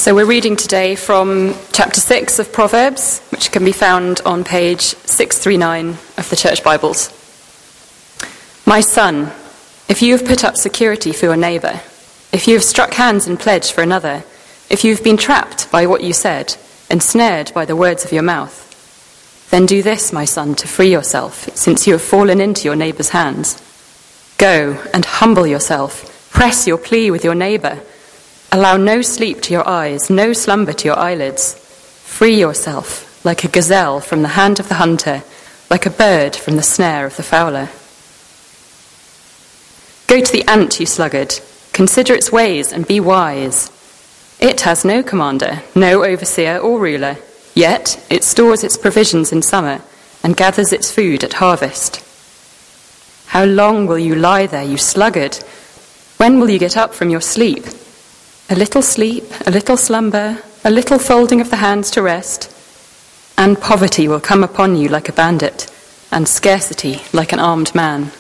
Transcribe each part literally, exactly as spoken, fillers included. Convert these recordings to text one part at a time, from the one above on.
So we're reading today from chapter six of Proverbs, which can be found on page six thirty-nine of the Church Bibles. My son, if you have put up security for your neighbour, if you have struck hands in pledge for another, if you have been trapped by what you said, ensnared by the words of your mouth, then do this, my son, to free yourself, since you have fallen into your neighbour's hands. Go and humble yourself, press your plea with your neighbour. Allow no sleep to your eyes, no slumber to your eyelids. Free yourself like a gazelle from the hand of the hunter, like a bird from the snare of the fowler. Go to the ant, you sluggard. Consider its ways and be wise. It has no commander, no overseer or ruler, yet it stores its provisions in summer and gathers its food at harvest. How long will you lie there, you sluggard? When will you get up from your sleep? A little sleep, a little slumber, a little folding of the hands to rest, and poverty will come upon you like a bandit, and scarcity like an armed man.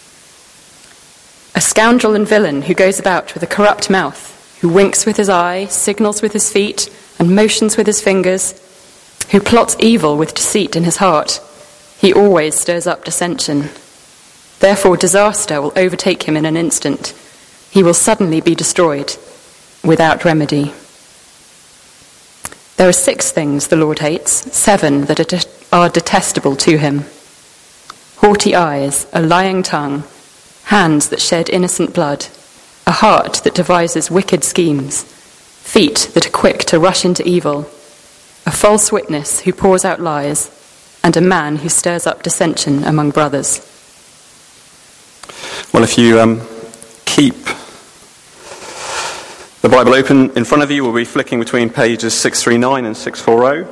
A scoundrel and villain who goes about with a corrupt mouth, who winks with his eye, signals with his feet, and motions with his fingers, who plots evil with deceit in his heart, he always stirs up dissension. Therefore disaster will overtake him in an instant. He will suddenly be destroyed, without remedy. There are six things the Lord hates, seven that are, de- are detestable to him. Haughty eyes, a lying tongue, hands that shed innocent blood, a heart that devises wicked schemes, feet that are quick to rush into evil, a false witness who pours out lies, and a man who stirs up dissension among brothers. Well, if you um, keep the Bible open in front of you, we'll be flicking between pages six thirty-nine and six forty.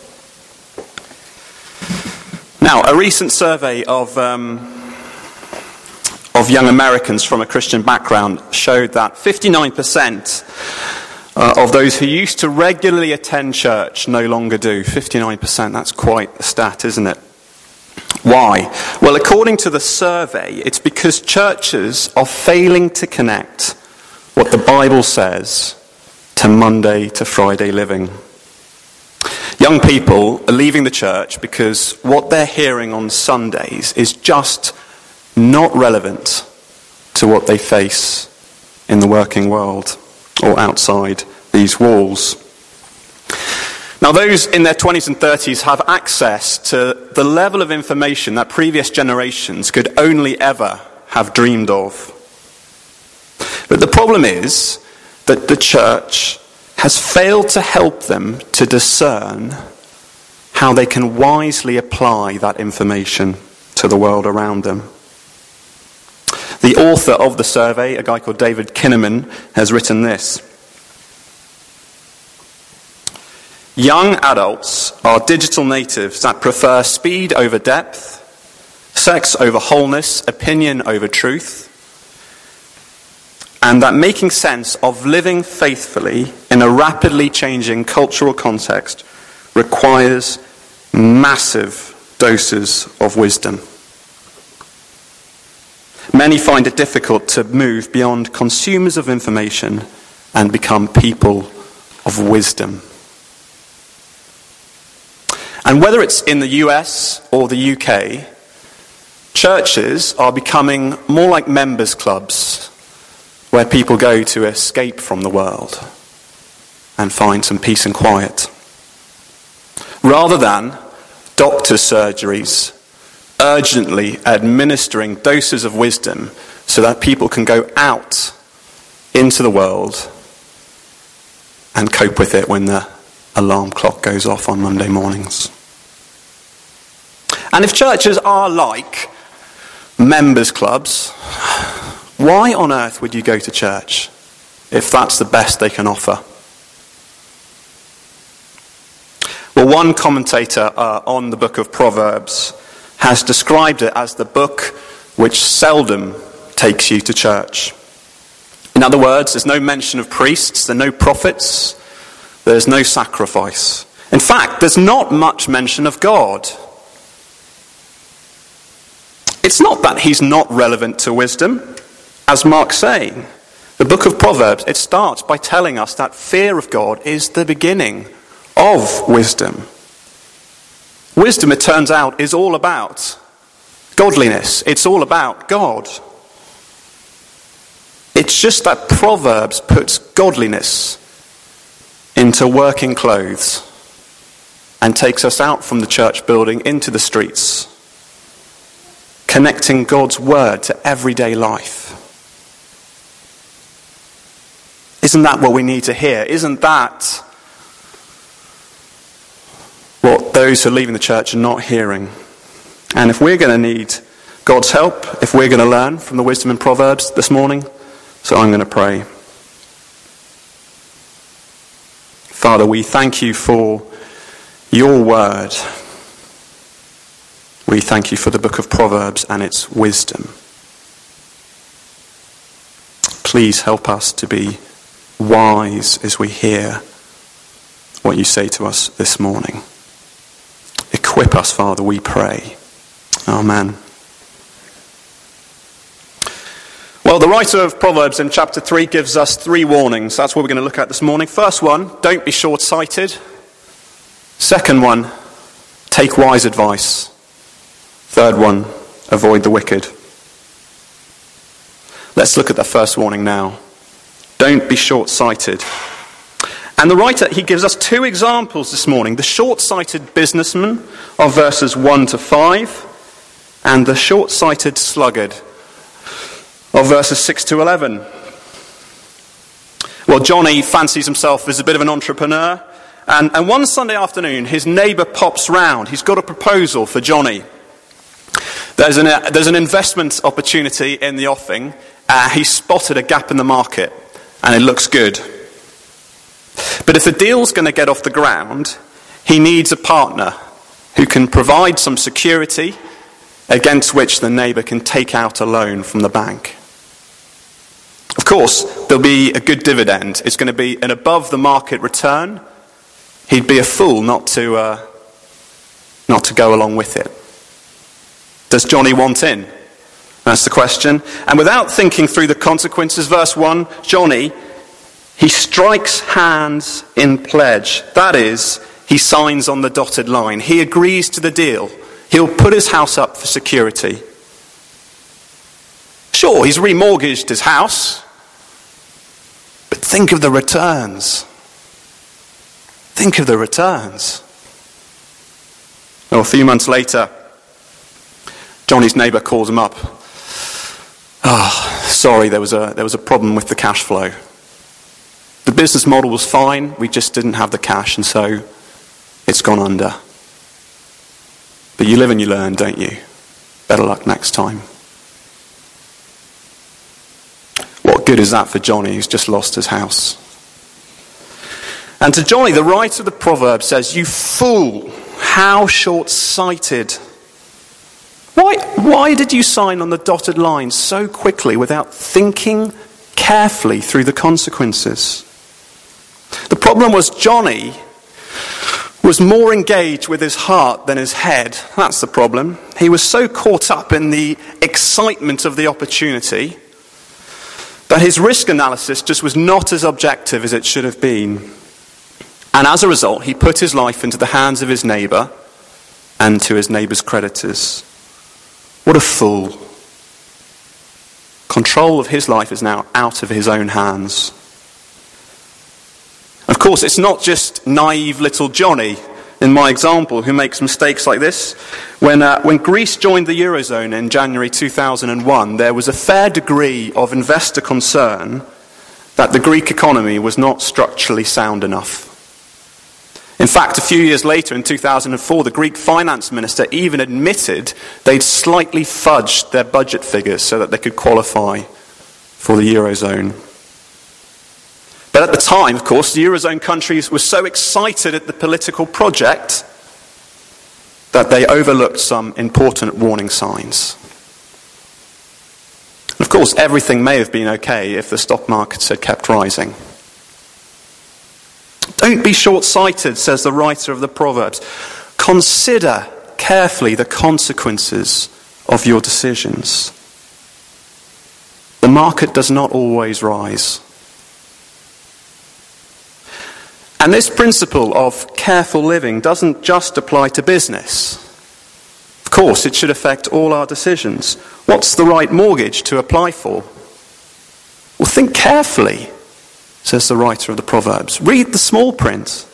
Now, a recent survey of um, of young Americans from a Christian background showed that fifty-nine percent uh, of those who used to regularly attend church no longer do. fifty-nine percent, that's quite a stat, isn't it? Why? Well, according to the survey, it's because churches are failing to connect what the Bible says to Monday to Friday living. Young people are leaving the church because what they're hearing on Sundays is just not relevant to what they face in the working world or outside these walls. Now, those in their twenties and thirties have access to the level of information that previous generations could only ever have dreamed of. But the problem is that the church has failed to help them to discern how they can wisely apply that information to the world around them. The author of the survey, a guy called David Kinnaman, has written this. Young adults are digital natives that prefer speed over depth, sex over wholeness, opinion over truth, and that making sense of living faithfully in a rapidly changing cultural context requires massive doses of wisdom. Many find it difficult to move beyond consumers of information and become people of wisdom. And whether it's in the U S or the U K, churches are becoming more like members' clubs where people go to escape from the world and find some peace and quiet, rather than doctor's surgeries urgently administering doses of wisdom so that people can go out into the world and cope with it when the alarm clock goes off on Monday mornings. And if churches are like members' clubs, why on earth would you go to church if that's the best they can offer? Well, one commentator uh, on the book of Proverbs has described it as the book which seldom takes you to church. In other words, there's no mention of priests, there are no prophets, there's no sacrifice. In fact, there's not much mention of God. It's not that he's not relevant to wisdom, as Mark's saying, The book of Proverbs, it starts by telling us that fear of God is the beginning of wisdom. Wisdom, it turns out, is all about godliness. It's all about God. It's just that Proverbs puts godliness into working clothes and takes us out from the church building into the streets, connecting God's word to everyday life. Isn't that what we need to hear? Isn't that what those who are leaving the church are not hearing? And if we're going to need God's help, if we're going to learn from the wisdom in Proverbs this morning, so I'm going to pray. Father, we thank you for your word. We thank you for the book of Proverbs and its wisdom. Please help us to be wise as we hear what you say to us this morning. Equip us, Father, we pray. Amen. Well, the writer of Proverbs in chapter three gives us three warnings. That's what we're going to look at this morning. First one, don't be short-sighted. Second one, take wise advice. Third one, avoid the wicked. Let's look at the first warning now. Don't be short-sighted. And the writer, he gives us two examples this morning. The short-sighted businessman of verses one to five and the short-sighted sluggard of verses six to eleven. Well, Johnny fancies himself as a bit of an entrepreneur. And, and one Sunday afternoon, his neighbour pops round. He's got a proposal for Johnny. There's an, uh, there's an investment opportunity in the offing. Uh, he spotted a gap in the market, and it looks good. But if the deal's going to get off the ground, he needs a partner who can provide some security against which the neighbour can take out a loan from the bank. Of course, there'll be a good dividend. It's going to be an above-the-market return. He'd be a fool not to, uh, not to go along with it. Does Johnny want in? That's the question. And without thinking through the consequences, verse one, Johnny, he strikes hands in pledge. That is, he signs on the dotted line. He agrees to the deal. He'll put his house up for security. Sure, he's remortgaged his house, but think of the returns. Think of the returns. Well, a few months later, Johnny's neighbour calls him up. Ah, oh, sorry, there was a there was a problem with the cash flow. The business model was fine, we just didn't have the cash, and so it's gone under. But you live and you learn, don't you? Better luck next time. What good is that for Johnny who's just lost his house? And to Johnny, the writer of the proverb says, "You fool, how short-sighted. Why, why did you sign on the dotted line so quickly without thinking carefully through the consequences?" The problem was Johnny was more engaged with his heart than his head. That's the problem. He was so caught up in the excitement of the opportunity that his risk analysis just was not as objective as it should have been. And as a result, he put his life into the hands of his neighbour and to his neighbour's creditors. What a fool. Control of his life is now out of his own hands. Of course, it's not just naive little Johnny, in my example, who makes mistakes like this. When, uh, when Greece joined the Eurozone in January two thousand one, there was a fair degree of investor concern that the Greek economy was not structurally sound enough. In fact, a few years later, in two thousand four, the Greek finance minister even admitted they'd slightly fudged their budget figures so that they could qualify for the Eurozone. But at the time, of course, the Eurozone countries were so excited at the political project that they overlooked some important warning signs. Of course, everything may have been okay if the stock markets had kept rising. Don't be short-sighted, says the writer of the Proverbs. Consider carefully the consequences of your decisions. the market does not always rise. And this principle of careful living doesn't just apply to business. Of course, it should affect all our decisions. What's the right mortgage to apply for? Well, think carefully, says the writer of the Proverbs. Read the small print.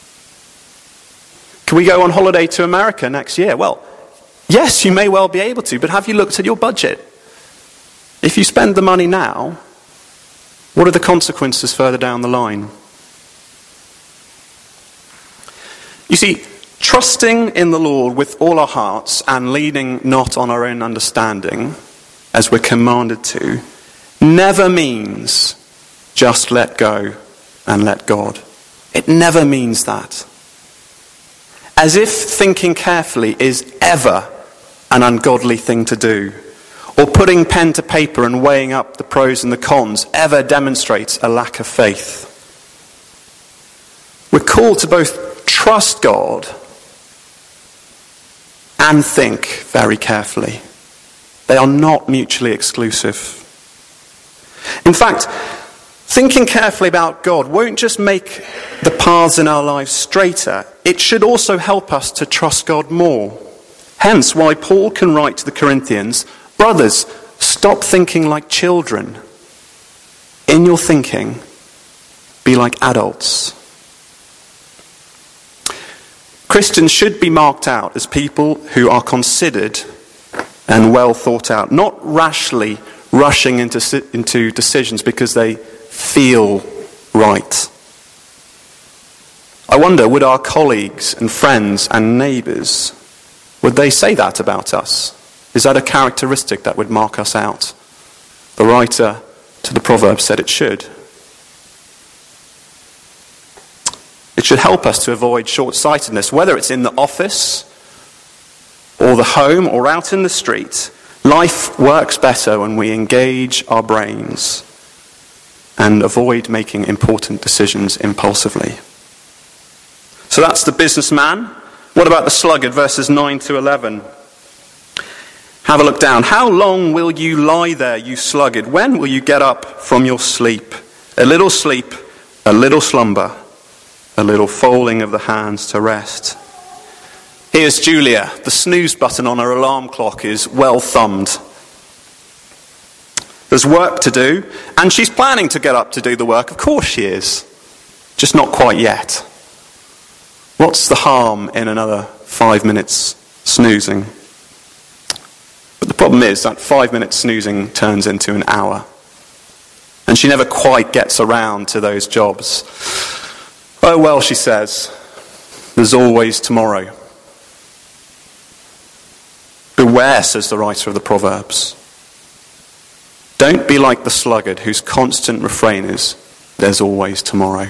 Can we go on holiday to America next year? Well, yes, you may well be able to, but have you looked at your budget? If you spend the money now, what are the consequences further down the line? You see, trusting in the Lord with all our hearts and leaning not on our own understanding, as we're commanded to, never means just let go and let God. It never means that. As if thinking carefully is ever an ungodly thing to do, or putting pen to paper and weighing up the pros and the cons ever demonstrates a lack of faith. We're called to both trust God and think very carefully. They are not mutually exclusive. In fact, thinking carefully about God won't just make the paths in our lives straighter, it should also help us to trust God more. Hence why Paul can write to the Corinthians, brothers, stop thinking like children. In your thinking, be like adults. Christians should be marked out as people who are considered and well thought out, not rashly rushing into, into decisions because they feel right. I wonder, would our colleagues and friends and neighbours, would they say that about us? Is that a characteristic that would mark us out? The writer to the Proverbs said it should. It should help us to avoid short-sightedness, whether it's in the office or the home or out in the street. Life works better when we engage our brains and avoid making important decisions impulsively. So that's the businessman. What about the sluggard, verses nine to eleven? Have a look down. How long will you lie there, you sluggard? When will you get up from your sleep? A little sleep, a little slumber, a little folding of the hands to rest. Here's Julia. The snooze button on her alarm clock is well thumbed. There's work to do, and she's planning to get up to do the work. Of course she is. Just not quite yet. What's the harm in another five minutes snoozing? But the problem is that five minutes snoozing turns into an hour. And she never quite gets around to those jobs. Oh well, she says, there's always tomorrow. Beware, says the writer of the Proverbs. Don't be like the sluggard whose constant refrain is, there's always tomorrow.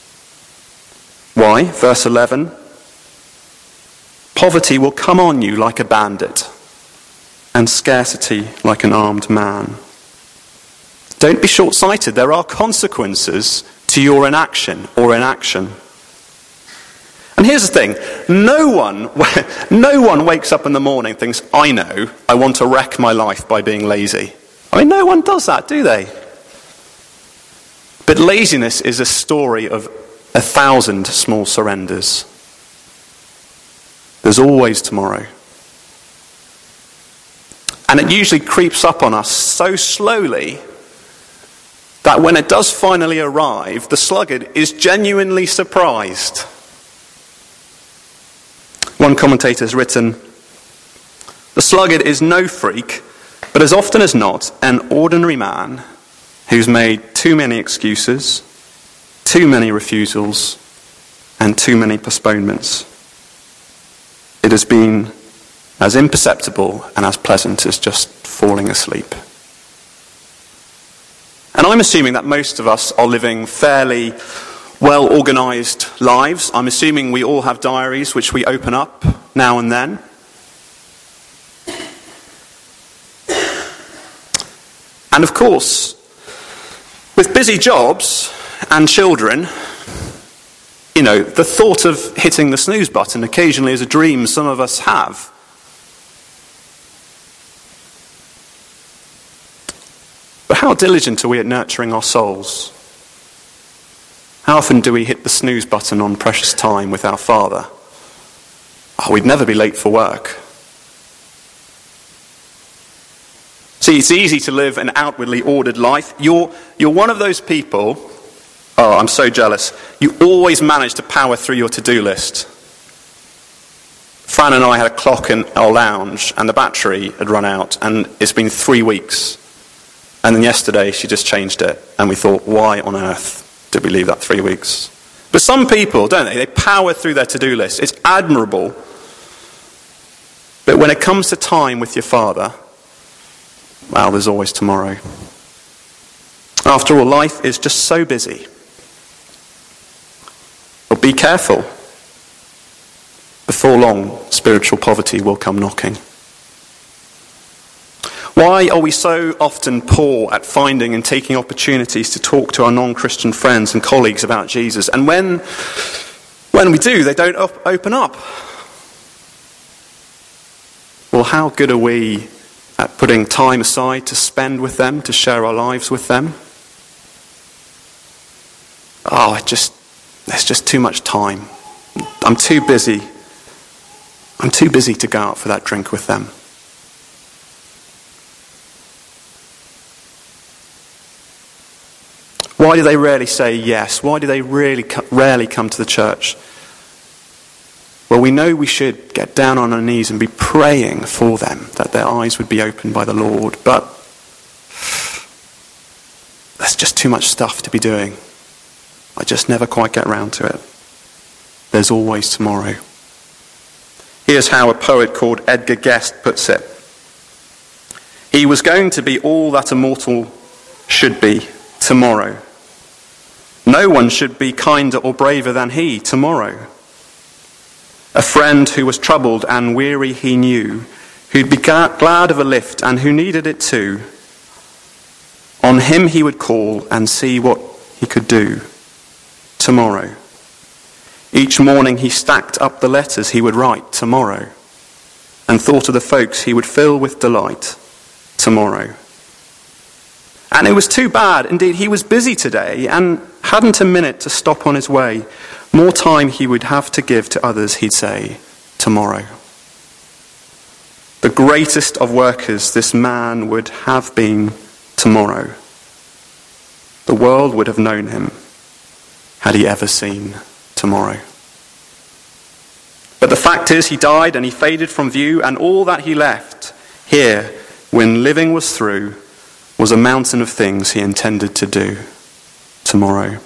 Why? Verse eleven. Poverty will come on you like a bandit, and scarcity like an armed man. Don't be short-sighted. There are consequences to your inaction or inaction. And here's the thing. No one, no one wakes up in the morning and thinks, I know, I want to wreck my life by being lazy. I mean, no one does that, do they? But laziness is a story of a thousand small surrenders. There's always tomorrow. And it usually creeps up on us so slowly that when it does finally arrive, the sluggard is genuinely surprised. One commentator has written, the sluggard is no freak, but as often as not, an ordinary man who's made too many excuses, too many refusals, and too many postponements. It has been as imperceptible and as pleasant as just falling asleep. And I'm assuming that most of us are living fairly well-organised lives. I'm assuming we all have diaries which we open up now and then. And of course, with busy jobs and children, you know, the thought of hitting the snooze button occasionally is a dream some of us have. But how How diligent are we at nurturing our souls? How often do we hit the snooze button on precious time with our Father? Oh, we'd never be late for work. See, it's easy to live an outwardly ordered life. You're, you're one of those people, oh, I'm so jealous, you always manage to power through your to-do list. Fran and I had a clock in our lounge, and the battery had run out, and it's been three weeks. And then yesterday, she just changed it, and we thought, why on earth did we leave that three weeks? But some people, don't they? They power through their to-do list. It's admirable. But when it comes to time with your Father, well, there's always tomorrow. After all, life is just so busy. But be careful. Before long, spiritual poverty will come knocking. Why are we so often poor at finding and taking opportunities to talk to our non-Christian friends and colleagues about Jesus? And when, when we do, they don't op- open up. Well, how good are we at putting time aside to spend with them, to share our lives with them? Oh, it just, there's just too much time. I'm too busy. I'm too busy to go out for that drink with them. Why do they rarely say yes? Why do they really rarely come to the church? Well, we know we should get down on our knees and be praying for them, that their eyes would be opened by the Lord. But there's just too much stuff to be doing. I just never quite get round to it. There's always tomorrow. Here's how a poet called Edgar Guest puts it. He was going to be all that a mortal should be tomorrow. No one should be kinder or braver than he tomorrow. A friend who was troubled and weary he knew, who'd be glad of a lift and who needed it too. On him he would call and see what he could do tomorrow. Each morning he stacked up the letters he would write tomorrow and thought of the folks he would fill with delight tomorrow. And it was too bad. Indeed, he was busy today and hadn't a minute to stop on his way. More time he would have to give to others, he'd say, tomorrow. The greatest of workers this man would have been tomorrow. The world would have known him had he ever seen tomorrow. But the fact is, he died and he faded from view, and all that he left here, when living was through, was a mountain of things he intended to do tomorrow.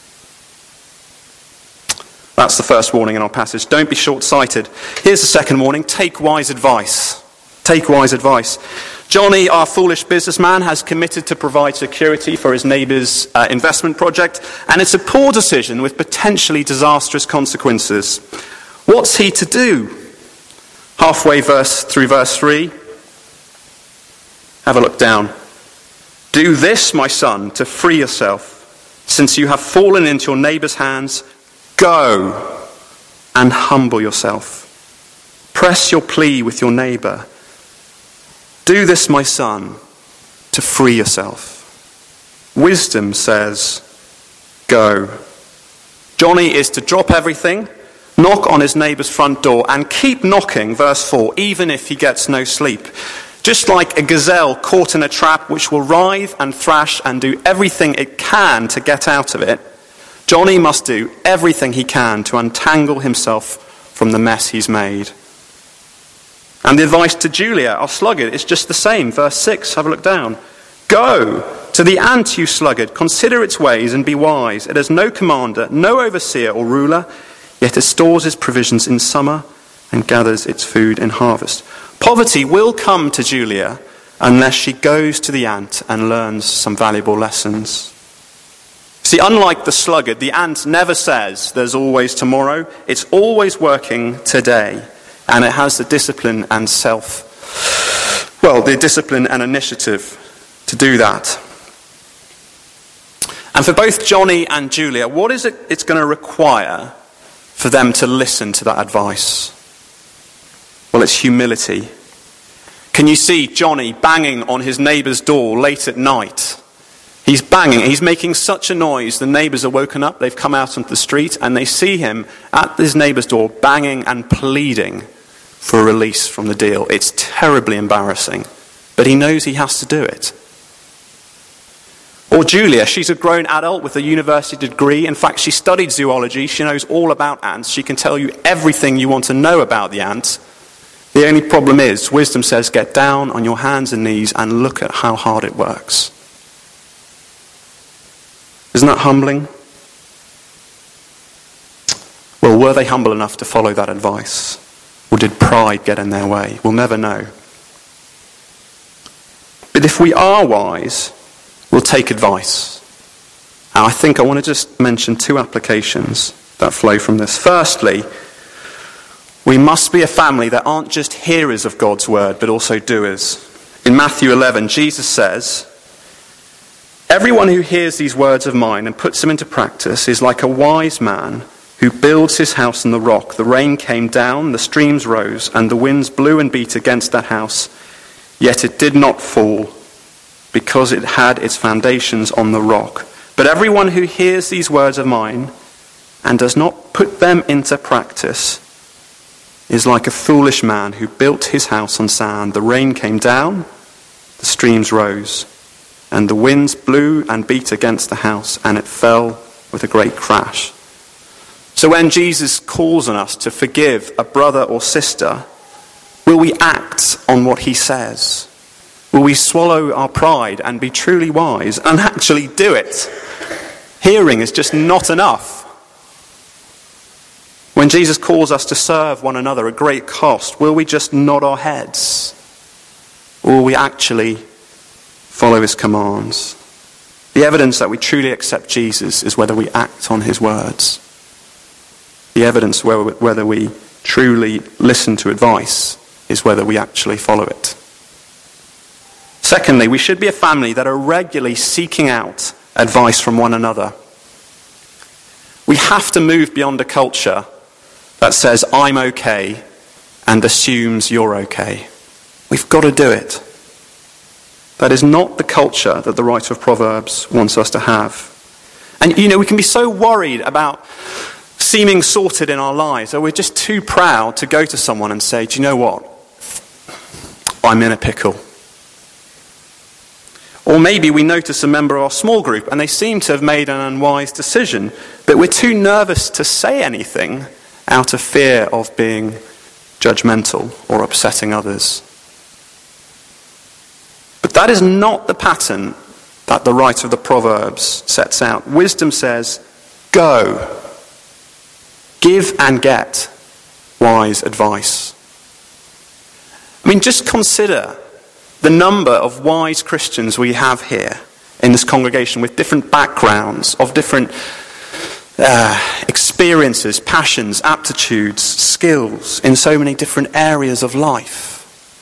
That's the first warning in our passage. Don't be short-sighted. Here's the second warning. Take wise advice. Take wise advice. Johnny, our foolish businessman, has committed to provide security for his neighbour's uh, investment project, and it's a poor decision with potentially disastrous consequences. What's he to do? Halfway verse through verse three. Have a look down. Do this, my son, to free yourself, since you have fallen into your neighbour's hands. Go and humble yourself. Press your plea with your neighbour. Do this, my son, to free yourself. Wisdom says, go. Johnny is to drop everything, knock on his neighbour's front door, and keep knocking, verse four, even if he gets no sleep. Just like a gazelle caught in a trap which will writhe and thrash and do everything it can to get out of it, Johnny must do everything he can to untangle himself from the mess he's made. And the advice to Julia, our sluggard, is just the same. Verse six, have a look down. Go to the ant, you sluggard, consider its ways and be wise. It has no commander, no overseer or ruler, yet it stores its provisions in summer and gathers its food in harvest. Poverty will come to Julia unless she goes to the ant and learns some valuable lessons. See, unlike the sluggard, the ant never says there's always tomorrow. It's always working today. And it has the discipline and self, well, the discipline and initiative to do that. And for both Johnny and Julia, what is it it's going to require for them to listen to that advice? Well, it's humility. Can you see Johnny banging on his neighbour's door late at night, He's banging, he's making such a noise, the neighbours are woken up, they've come out onto the street, and they see him at his neighbour's door banging and pleading for a release from the deal. It's terribly embarrassing, but he knows he has to do it. Or Julia, she's a grown adult with a university degree. In fact, she studied zoology, she knows all about ants, she can tell you everything you want to know about the ant. The only problem is, wisdom says, get down on your hands and knees and look at how hard it works. Isn't that humbling? Well, were they humble enough to follow that advice? Or did pride get in their way? We'll never know. But if we are wise, we'll take advice. And I think I want to just mention two applications that flow from this. Firstly, we must be a family that aren't just hearers of God's word, but also doers. In Matthew eleven, Jesus says, "Everyone who hears these words of mine and puts them into practice is like a wise man who builds his house on the rock. The rain came down, the streams rose, and the winds blew and beat against that house. Yet it did not fall, because it had its foundations on the rock. But everyone who hears these words of mine and does not put them into practice is like a foolish man who built his house on sand. The rain came down, the streams rose, and the winds blew and beat against the house, and it fell with a great crash." So when Jesus calls on us to forgive a brother or sister, will we act on what he says? Will we swallow our pride and be truly wise and actually do it? Hearing is just not enough. When Jesus calls us to serve one another at great cost, will we just nod our heads? Or will we actually follow his commands? The evidence that we truly accept Jesus is whether we act on his words. The evidence whether we truly listen to advice is whether we actually follow it. Secondly, we should be a family that are regularly seeking out advice from one another. We have to move beyond a culture that says, "I'm okay," and assumes you're okay. We've got to do it. That is not the culture that the writer of Proverbs wants us to have. And, you know, we can be so worried about seeming sorted in our lives, or we're just too proud to go to someone and say, "Do you know what? I'm in a pickle." Or maybe we notice a member of our small group and they seem to have made an unwise decision, but we're too nervous to say anything out of fear of being judgmental or upsetting others. But that is not the pattern that the writer of the Proverbs sets out. Wisdom says, go. Give and get wise advice. I mean, just consider the number of wise Christians we have here in this congregation with different backgrounds, of different uh, experiences, passions, aptitudes, skills in so many different areas of life.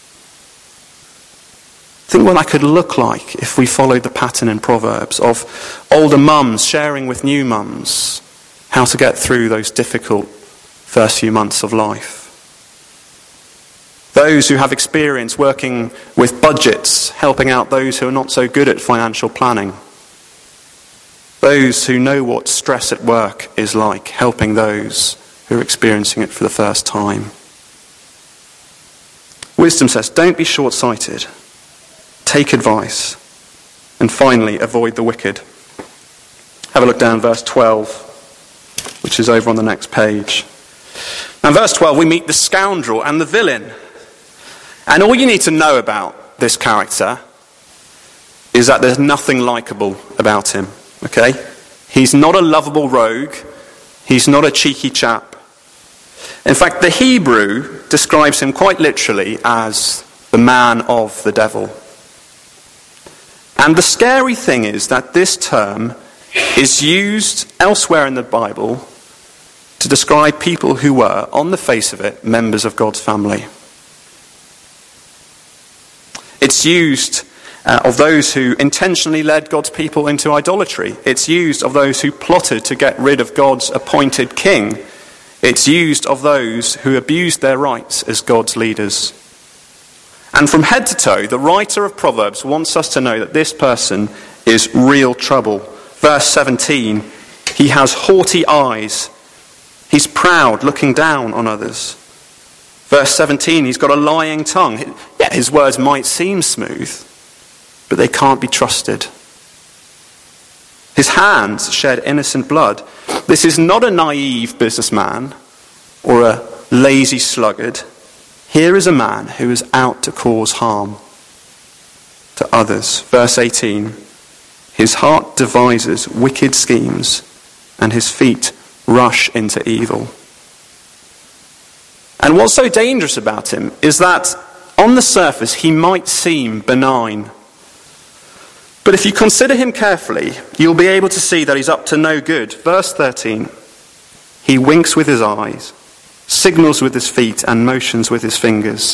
Think what that could look like if we followed the pattern in Proverbs of older mums sharing with new mums how to get through those difficult first few months of life. Those who have experience working with budgets, helping out those who are not so good at financial planning. Those who know what stress at work is like, helping those who are experiencing it for the first time. Wisdom says, don't be short-sighted. Take advice. And finally, avoid the wicked. Have a look down verse twelve, which is over on the next page. Now, in verse twelve, we meet the scoundrel and the villain. And all you need to know about this character is that there's nothing likable about him, okay? He's not a lovable rogue. He's not a cheeky chap. In fact, the Hebrew describes him quite literally as the man of the devil. And the scary thing is that this term is used elsewhere in the Bible to describe people who were, on the face of it, members of God's family. It's used uh, of those who intentionally led God's people into idolatry. It's used of those who plotted to get rid of God's appointed king. It's used of those who abused their rights as God's leaders. And from head to toe, the writer of Proverbs wants us to know that this person is real trouble. Verse seventeen, he has haughty eyes. He's proud, looking down on others. Verse seventeen, he's got a lying tongue. Yeah, his words might seem smooth, but they can't be trusted. His hands shed innocent blood. This is not a naive businessman or a lazy sluggard. Here is a man who is out to cause harm to others. Verse eighteen, his heart devises wicked schemes and his feet rush into evil. And what's so dangerous about him is that on the surface he might seem benign. But if you consider him carefully, you'll be able to see that he's up to no good. Verse thirteen, he winks with his eyes, signals with his feet, and motions with his fingers.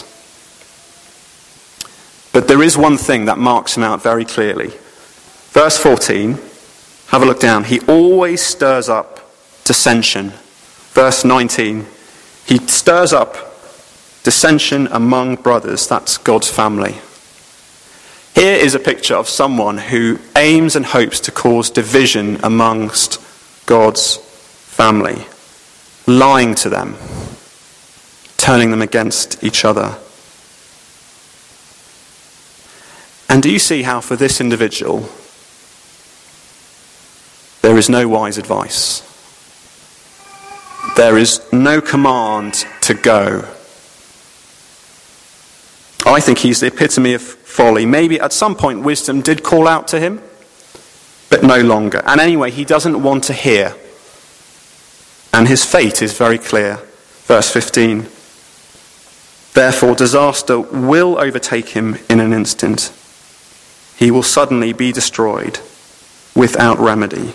But there is one thing that marks him out very clearly. Verse fourteen, have a look down. He always stirs up dissension. Verse nineteen, he stirs up dissension among brothers. That's God's family. Here is a picture of someone who aims and hopes to cause division amongst God's family, lying to them, turning them against each other. And do you see how for this individual there is no wise advice? There is no command to go. I think he's the epitome of folly. Maybe at some point wisdom did call out to him, but no longer. And anyway, he doesn't want to hear. And his fate is very clear. Verse fifteen. Therefore, disaster will overtake him in an instant. He will suddenly be destroyed without remedy.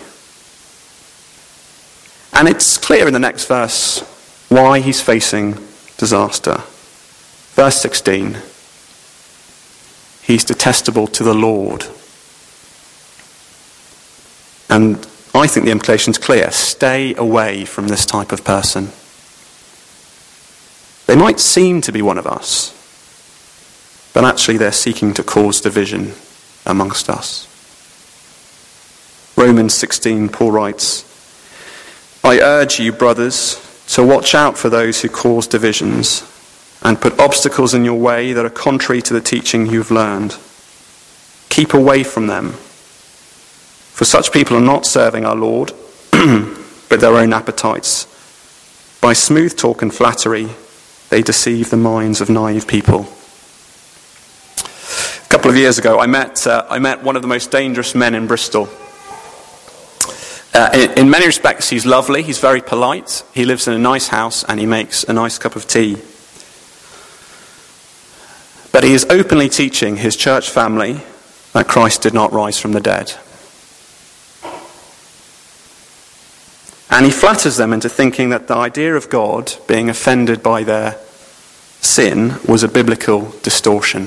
And it's clear in the next verse why he's facing disaster. Verse sixteen. He's detestable to the Lord. And I think the implication's clear. Stay away from this type of person. They might seem to be one of us, but actually they're seeking to cause division amongst us. Romans sixteen, Paul writes, I urge you, brothers, to watch out for those who cause divisions and put obstacles in your way that are contrary to the teaching you've learned. Keep away from them. For such people are not serving our Lord, but their own appetites. By smooth talk and flattery, they deceive the minds of naive people. A couple of years ago, I met uh, I met one of the most dangerous men in Bristol. Uh, in, in many respects, he's lovely. He's very polite. He lives in a nice house, and he makes a nice cup of tea. But he is openly teaching his church family that Christ did not rise from the dead. And he flatters them into thinking that the idea of God being offended by their sin was a biblical distortion.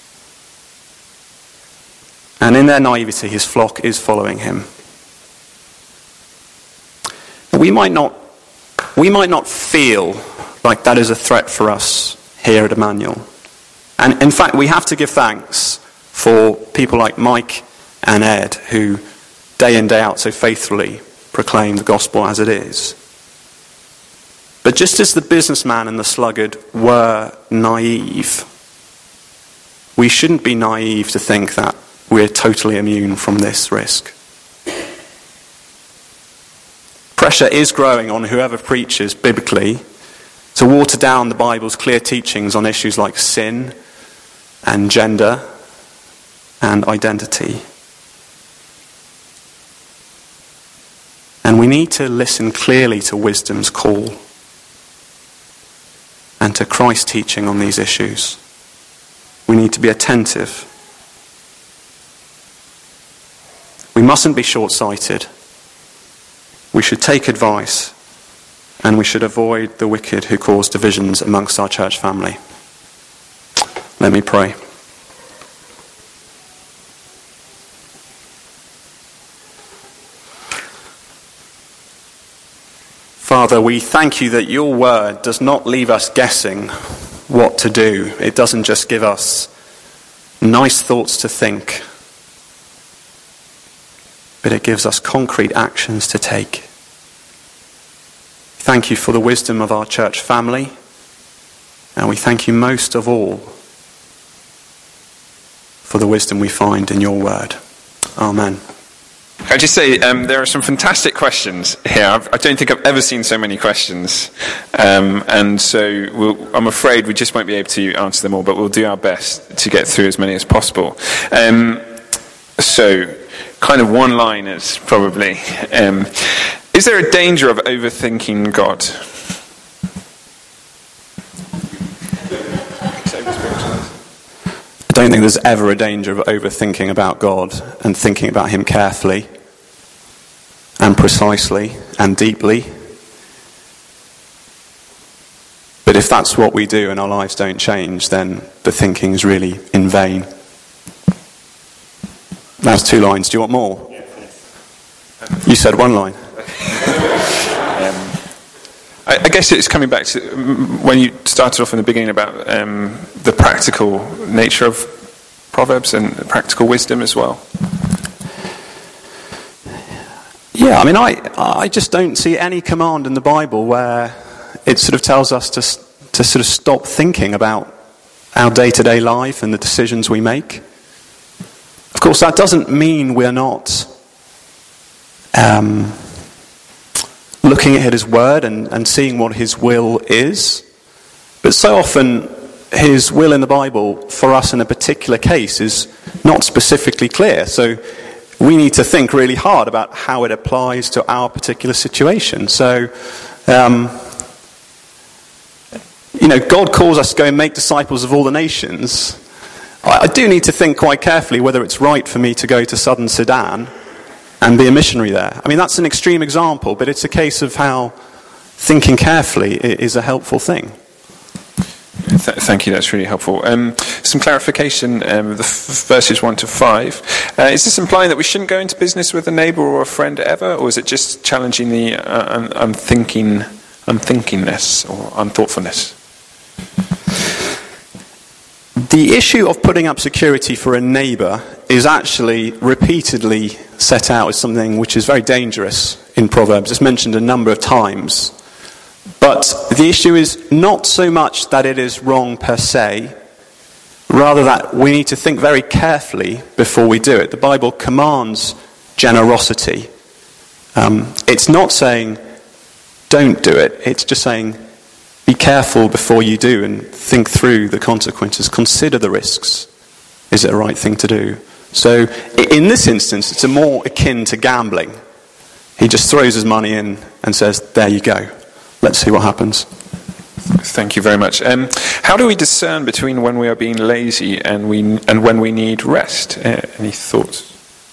And in their naivety, his flock is following him. We might not, we might not feel like that is a threat for us here at Emmanuel. And in fact, we have to give thanks for people like Mike and Ed, who day in, day out so faithfully proclaim the gospel as it is. But just as the businessman and the sluggard were naive, we shouldn't be naive to think that we're totally immune from this risk. Pressure is growing on whoever preaches biblically to water down the Bible's clear teachings on issues like sin and gender and identity. And we need to listen clearly to wisdom's call and to Christ's teaching on these issues. We need to be attentive. We mustn't be short-sighted. We should take advice, and we should avoid the wicked who cause divisions amongst our church family. Let me pray. Father, we thank you that your word does not leave us guessing what to do. It doesn't just give us nice thoughts to think, but it gives us concrete actions to take. Thank you for the wisdom of our church family, and we thank you most of all for the wisdom we find in your word. Amen. I'd just say um, there are some fantastic questions here. I've, I don't think I've ever seen so many questions. Um, and so we'll, I'm afraid we just won't be able to answer them all, but we'll do our best to get through as many as possible. Um, so, kind of one-liners probably. Um, is there a danger of overthinking God? I don't think there's ever a danger of overthinking about God and thinking about him carefully and precisely and deeply. But if that's what we do and our lives don't change, then the thinking is really in vain. That's two lines. Do you want more? You said one line. um, I, I guess it's coming back to when you started off in the beginning about um, the practical nature of Proverbs and practical wisdom as well. Yeah, I mean, I I just don't see any command in the Bible where it sort of tells us to to sort of stop thinking about our day-to-day life and the decisions we make. Of course, that doesn't mean we're not um, looking at his word and, and seeing what his will is. But so often, his will in the Bible for us in a particular case is not specifically clear. So we need to think really hard about how it applies to our particular situation. So, um, you know, God calls us to go and make disciples of all the nations. I, I do need to think quite carefully whether it's right for me to go to southern Sudan and be a missionary there. I mean, that's an extreme example, but it's a case of how thinking carefully is a helpful thing. Th- thank you, that's really helpful. Um, some clarification, um, the f- verses one to five. Uh, is this implying that we shouldn't go into business with a neighbour or a friend ever, or is it just challenging the uh, un- unthinking, unthinkingness or unthoughtfulness? The issue of putting up security for a neighbour is actually repeatedly set out as something which is very dangerous in Proverbs. It's mentioned a number of times. But the issue is not so much that it is wrong per se, rather that we need to think very carefully before we do it. The Bible commands generosity. Um, it's not saying don't do it, it's just saying be careful before you do and think through the consequences, consider the risks. Is it the right thing to do? So in this instance, it's a more akin to gambling. He just throws his money in and says, there you go. Let's see what happens. Thank you very much. Um, how do we discern between when we are being lazy and we and when we need rest? Uh, any thoughts?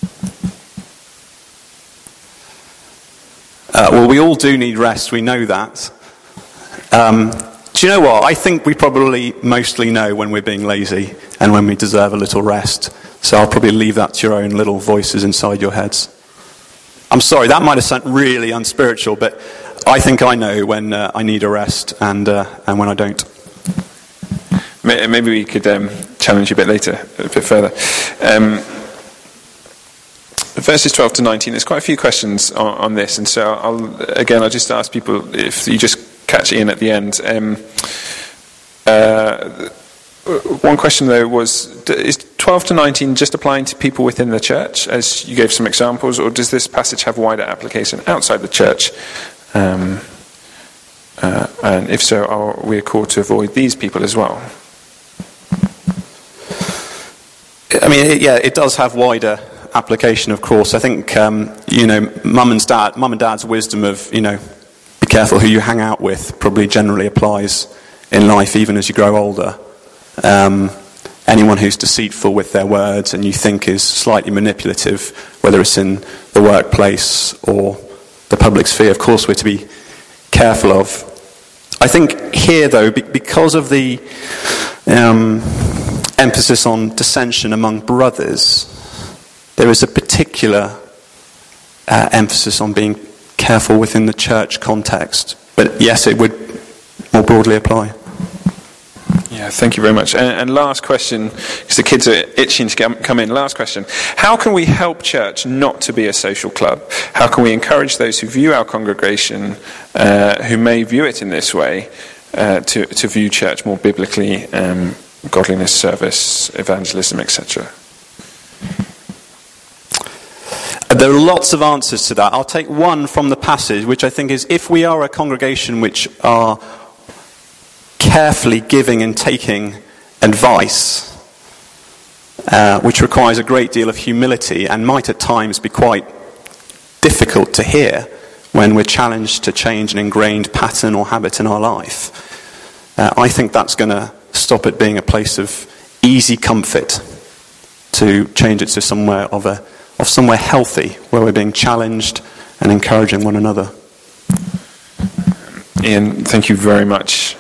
Uh, well, we all do need rest. We know that. Um, do you know what? I think we probably mostly know when we're being lazy and when we deserve a little rest. So I'll probably leave that to your own little voices inside your heads. I'm sorry, that might have sounded really unspiritual, but I think I know when uh, I need a rest and uh, and when I don't. Maybe we could um, challenge you a bit later, a bit further. Um, verses twelve to nineteen, there's quite a few questions on, on this, and so I'll, again, I'll just ask people if you just catch Ian at the end. Um, uh, one question, though, was, is twelve to nineteen just applying to people within the church, as you gave some examples, or does this passage have wider application outside the church? Um, uh, and if so, are we called to avoid these people as well? I mean, it, yeah, it does have wider application, of course. I think, um, you know, mum and dad, mum and dad's wisdom of, you know, be careful who you hang out with probably generally applies in life even as you grow older. Um, anyone who's deceitful with their words and you think is slightly manipulative, whether it's in the workplace or the public sphere, of course we're to be careful of. I think here, though, because of the um, emphasis on dissension among brothers, there is a particular uh, emphasis on being careful within the church context. But yes, it would more broadly apply. Yeah. Yeah, thank you very much. And, and last question, because the kids are itching to get, come in. Last question. How can we help church not to be a social club? How can we encourage those who view our congregation, uh, who may view it in this way, uh, to, to view church more biblically, um, godliness, service, evangelism, et cetera? There are lots of answers to that. I'll take one from the passage, which I think is, if we are a congregation which are carefully giving and taking advice, uh, which requires a great deal of humility and might at times be quite difficult to hear when we're challenged to change an ingrained pattern or habit in our life, uh, I think that's going to stop it being a place of easy comfort, to change it to somewhere of a of somewhere healthy, where we're being challenged and encouraging one another. Ian, thank you very much